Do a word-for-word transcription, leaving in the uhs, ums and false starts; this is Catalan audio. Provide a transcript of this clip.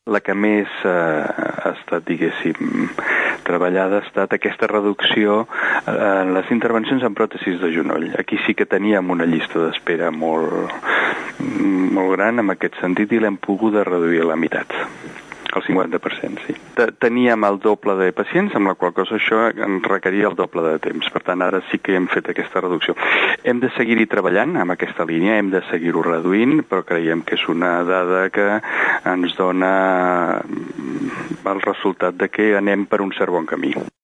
La que més eh, ha estat, diguéssim, treballada ha estat aquesta reducció en les intervencions en pròtesis de genoll. Aquí sí que teníem una llista d'espera molt, molt gran en aquest sentit i l'hem pogut reduir a la meitat. El cinquanta per cent, sí. Teníem el doble de pacients, amb la qual cosa això ens requeria el doble de temps. Per tant, ara sí que hem fet aquesta reducció. Hem de seguir-hi treballant amb aquesta línia, hem de seguir-ho reduint, però creiem que és una dada que ens dona el resultat de que anem per un cert bon camí.